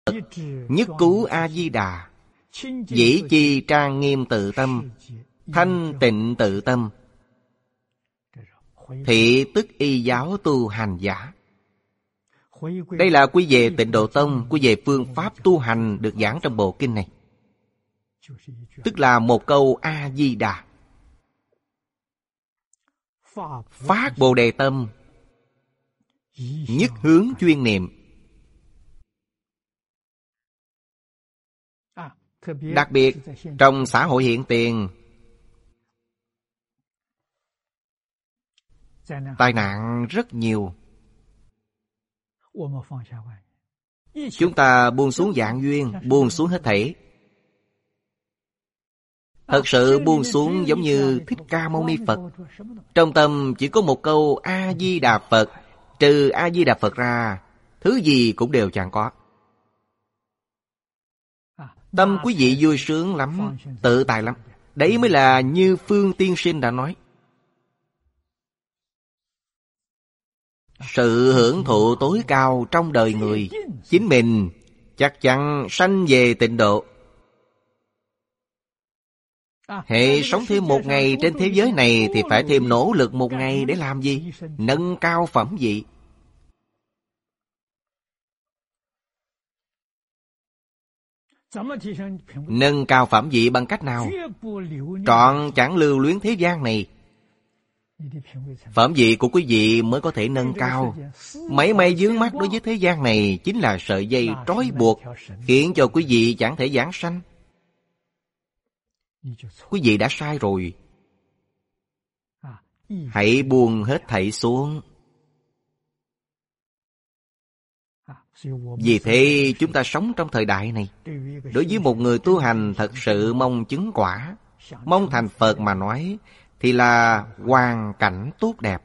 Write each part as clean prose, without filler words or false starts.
nhất cứu A-di-đà, dĩ chi trang nghiêm tự tâm, thanh tịnh tự tâm, thị tức y giáo tu hành giả. Đây là quy về Tịnh Độ Tông, quy về phương pháp tu hành được giảng trong bộ kinh này. Tức là một câu A-di-đà. Phát Bồ Đề tâm, nhất hướng chuyên niệm. Đặc biệt trong xã hội hiện tiền, tai nạn rất nhiều. Chúng ta buông xuống vạn duyên, buông xuống hết thảy. Thật sự buông xuống giống như Thích Ca Mâu Ni Phật. Trong tâm chỉ có một câu A-di-đà Phật. Trừ A-di-đà Phật ra, thứ gì cũng đều chẳng có. Tâm quý vị vui sướng lắm, tự tại lắm. Đấy mới là như Phương Tiên Sinh đã nói. Sự hưởng thụ tối cao trong đời người, chính mình chắc chắn sanh về tịnh độ. Hệ sống thêm một ngày trên thế giới này thì phải thêm nỗ lực một ngày để làm gì? Nâng cao phẩm vị. Nâng cao phẩm vị bằng cách nào? Trọn chẳng lưu luyến thế gian này. Phẩm vị của quý vị mới có thể nâng cao. Mảy may vướng mắc đối với thế gian này chính là sợi dây trói buộc, khiến cho quý vị chẳng thể giảng sanh. Quý vị đã sai rồi. Hãy buông hết thảy xuống. Vì thế chúng ta sống trong thời đại này, đối với một người tu hành thật sự mong chứng quả, mong thành Phật mà nói, thì là hoàn cảnh tốt đẹp.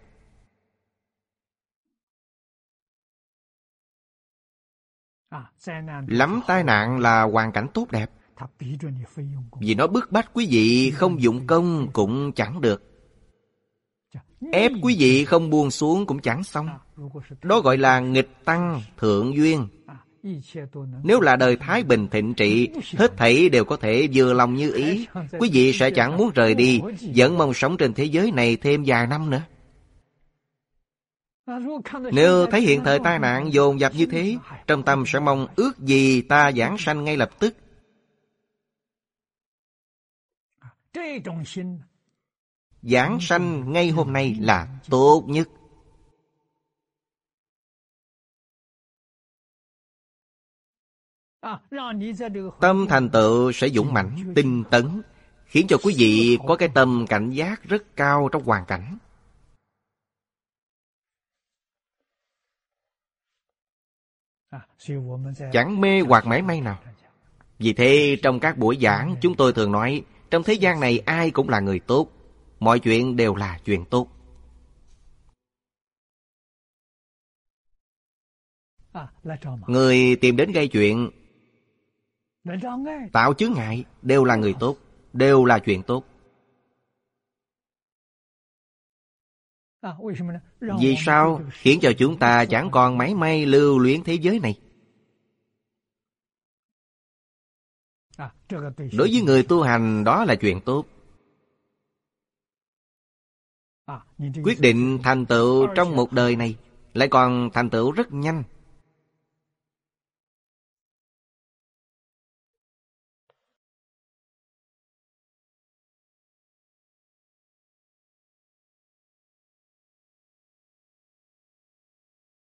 Lắm tai nạn là hoàn cảnh tốt đẹp. Vì nó bức bách quý vị không dụng công cũng chẳng được. Ép quý vị không buông xuống cũng chẳng xong. Đó gọi là nghịch tăng thượng duyên. Nếu là đời thái bình thịnh trị, hết thảy đều có thể vừa lòng như ý, quý vị sẽ chẳng muốn rời đi, vẫn mong sống trên thế giới này thêm vài năm nữa. Nếu thấy hiện thời tai nạn dồn dập như thế, trong tâm sẽ mong ước gì ta giảng sanh ngay lập tức. Giảng sanh ngay hôm nay là tốt nhất. Tâm thành tựu sẽ dũng mãnh, tinh tấn, khiến cho quý vị có cái tâm cảnh giác rất cao trong hoàn cảnh. Chẳng mê hoặc mảy may nào. Vì thế trong các buổi giảng chúng tôi thường nói, trong thế gian này ai cũng là người tốt, mọi chuyện đều là chuyện tốt. Người tìm đến gây chuyện, tạo chướng ngại đều là người tốt, đều là chuyện tốt. Vì sao? Khiến cho chúng ta chẳng còn mảy may lưu luyến thế giới này. Đối với người tu hành đó là chuyện tốt. Quyết định thành tựu trong một đời này, lại còn thành tựu rất nhanh.